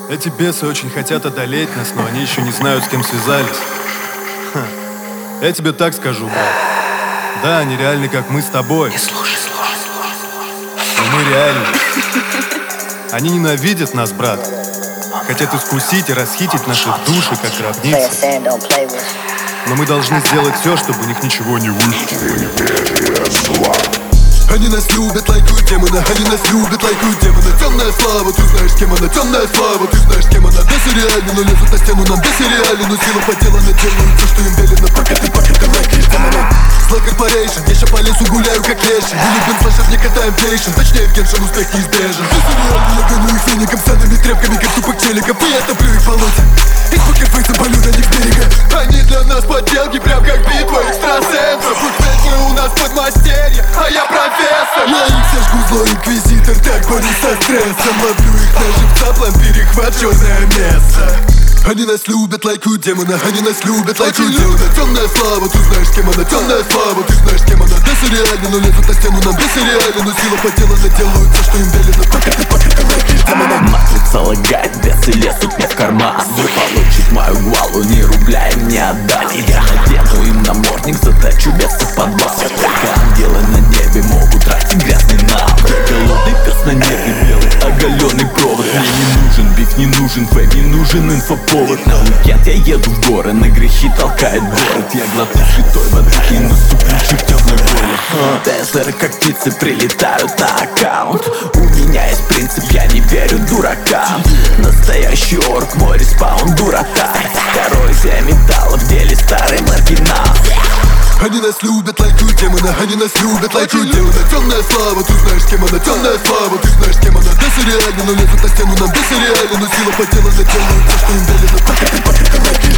Эти бесы очень хотят одолеть нас, но они еще не знают, с кем связались. Я тебе так скажу, брат. Да, они реальны, как мы с тобой. Не слушай. Но мы реальны. Они ненавидят нас, брат. Хотят искусить и расхитить наши души, как гробницы. Но мы должны сделать все, чтобы у них ничего не вышло. Они нас любят, лайкают демона. Они нас любят, лайкают демона. Темная слава, ты знаешь, кем она. Темная слава, ты знаешь, кем она. Бесы реальны, но лезут на стену нам. Бесы реальны, но сила поделана. Делают все, что им велено. Пакеты, лайкают демона. Зла корпорейшн, я ща по лесу гуляю, как лещин. Мы любим слэшер, не катаем пейшн. Точнее, в Геншин успех неизбежен. Бесы реальны, я гону их феником, садами, тряпками, как тупых челиков. И я топлю их болоте. И с покерфейсом полю на них берега. Они для нас подделки, прям как битва экстрасенсов. У нас подмастерье, а я профессор. Я их все жгу, злой инквизитор, так борюсь со стрессом. Ловлю их на живца, план перехват, черное место. Они нас любят, лайкают демона. Они нас любят, лайкают демона. Темная слава, ты знаешь, кем она. Темная слава, ты знаешь, кем она. Бесы реальны, но лезут на стену нам. Бесы реальны, но сила поделана. Делают все, что им велено. Пакеты, лайкают демона. Матрица лагает, бесы лезут мне в карман. Вы получить мою гвалу, ни рубля им не отдам. Я надену им намордник, заточу беса под вас. Только ангелы на небе могут тратить грязный навык. Голодный пес на небе, белый оголенный провод. Мне не нужен биф, не нужен фейм, не нужен инфоповод. На уикенд я еду в горы, на грехи толкает город. Я глотну святой воды и наступлю чуть в темной боли. Теслеры как птицы прилетают на аккаунт. У меня есть принцип, я не верю дуракам. Настоящий орк, мой респаун дурака. Коррозия металла в деле старый маргинал. Они нас любят, лайкают демона. Они нас любят, лайкают демона. Темная слава, ты знаешь, кем она. Темная слава, ты знаешь, кем она. Бесы реальны, но лезут на стену нам. Бесы реальны, но сила поделана. Делают все, что им велено. Пакеты, лайкают.